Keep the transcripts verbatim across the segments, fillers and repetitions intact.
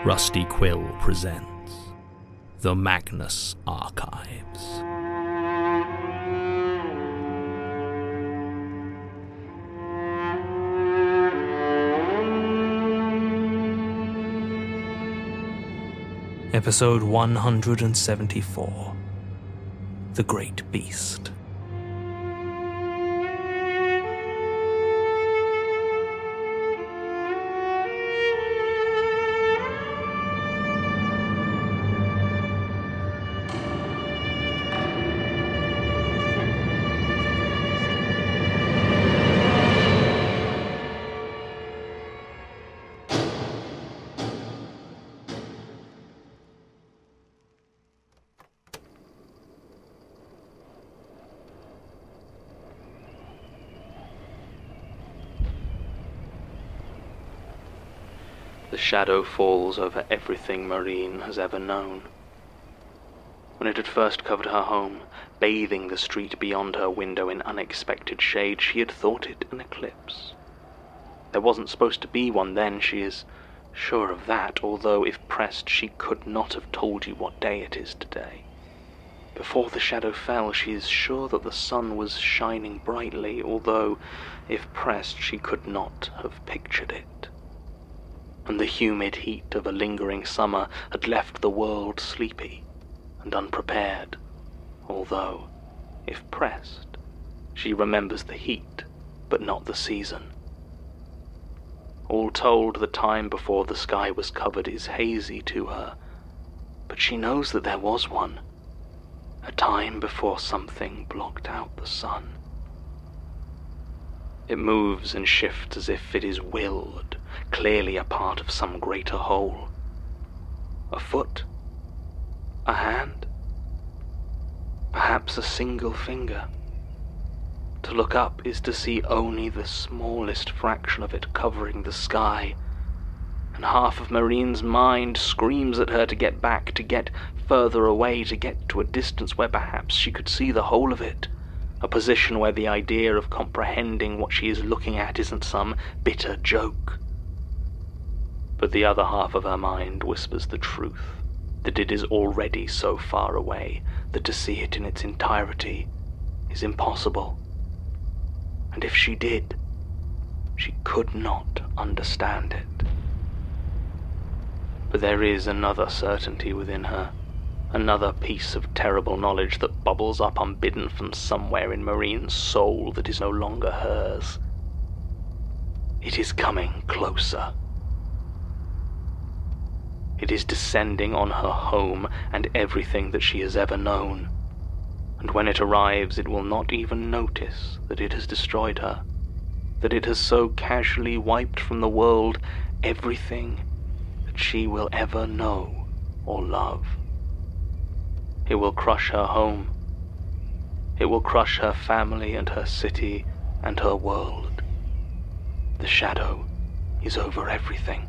Rusty Quill presents The Magnus Archives. Episode one hundred seventy-four, The Great Beast. The shadow falls over everything Marine has ever known. When it had first covered her home, bathing the street beyond her window in unexpected shade, she had thought it an eclipse. There wasn't supposed to be one then, she is sure of that, although if pressed she could not have told you what day it is today. Before the shadow fell, she is sure that the sun was shining brightly, although if pressed she could not have pictured it. And the humid heat of a lingering summer had left the world sleepy and unprepared, although, if pressed, she remembers the heat, but not the season. All told, the time before the sky was covered is hazy to her, but she knows that there was one, a time before something blocked out the sun. It moves and shifts as if it is willed, clearly a part of some greater whole. A foot? A hand? Perhaps a single finger? To look up is to see only the smallest fraction of it covering the sky, and half of Marine's mind screams at her to get back, to get further away, to get to a distance where perhaps she could see the whole of it. A position where the idea of comprehending what she is looking at isn't some bitter joke. But the other half of her mind whispers the truth, that it is already so far away that to see it in its entirety is impossible. And if she did, she could not understand it. But there is another certainty within her. Another piece of terrible knowledge that bubbles up unbidden from somewhere in Marine's soul that is no longer hers. It is coming closer. It is descending on her home and everything that she has ever known. And when it arrives, it will not even notice that it has destroyed her, that it has so casually wiped from the world everything that she will ever know or love. It will crush her home. It will crush her family and her city and her world. The shadow is over everything.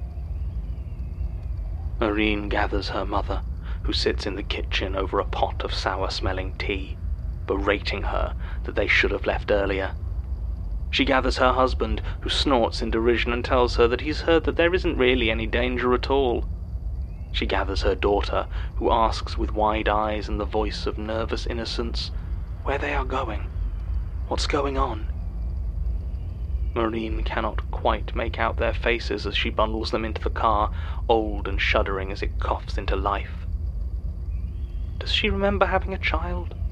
Marine gathers her mother, who sits in the kitchen over a pot of sour-smelling tea, berating her that they should have left earlier. She gathers her husband, who snorts in derision and tells her that he's heard that there isn't really any danger at all. She gathers her daughter, who asks with wide eyes and the voice of nervous innocence where they are going, what's going on. Marine cannot quite make out their faces as she bundles them into the car, old and shuddering as it coughs into life. Does she remember having a child?